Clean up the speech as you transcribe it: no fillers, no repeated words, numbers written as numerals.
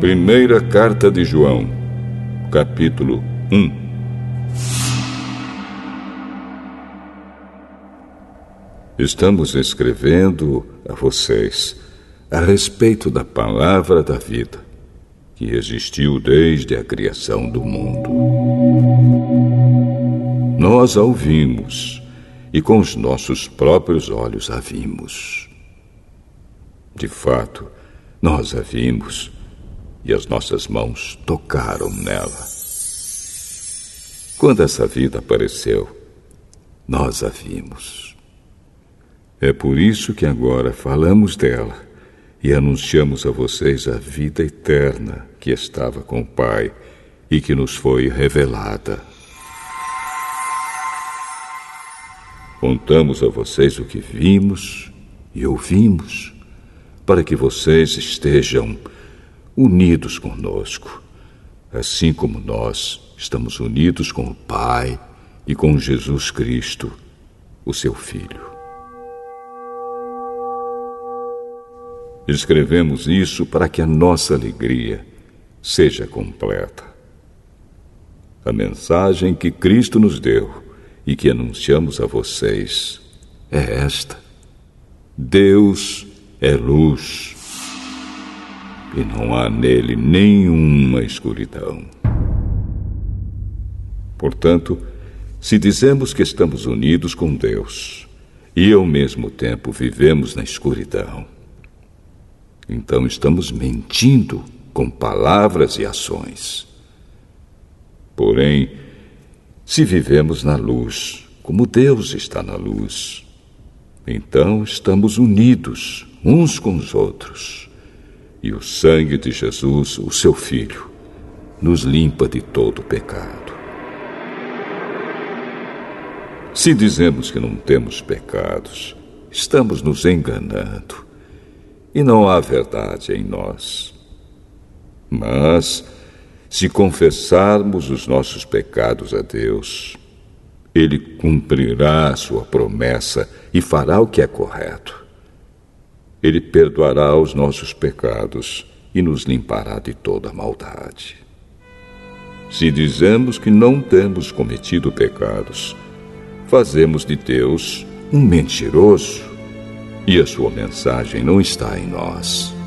Primeira Carta de João, capítulo 1. Estamos escrevendo a vocês a respeito da palavra da vida, que existiu desde a criação do mundo. Nós a ouvimos e com os nossos próprios olhos a vimos. De fato, nós a vimos e as nossas mãos tocaram nela. Quando essa vida apareceu, nós a vimos. É por isso que agora falamos dela e anunciamos a vocês a vida eterna que estava com o Pai e que nos foi revelada. Contamos a vocês o que vimos e ouvimos, para que vocês estejam unidos conosco, assim como nós estamos unidos com o Pai e com Jesus Cristo, o seu Filho. Escrevemos isso para que a nossa alegria seja completa. A mensagem que Cristo nos deu e que anunciamos a vocês é esta: Deus é luz e não há nele nenhuma escuridão. Portanto, se dizemos que estamos unidos com Deus e ao mesmo tempo vivemos na escuridão, então estamos mentindo com palavras e ações. Porém, se vivemos na luz, como Deus está na luz, então estamos unidos uns com os outros. E o sangue de Jesus, o seu Filho, nos limpa de todo pecado. Se dizemos que não temos pecados, estamos nos enganando e não há verdade em nós. Mas, se confessarmos os nossos pecados a Deus, Ele cumprirá a sua promessa e fará o que é correto. Ele perdoará os nossos pecados e nos limpará de toda maldade. Se dizemos que não temos cometido pecados, fazemos de Deus um mentiroso e a sua mensagem não está em nós.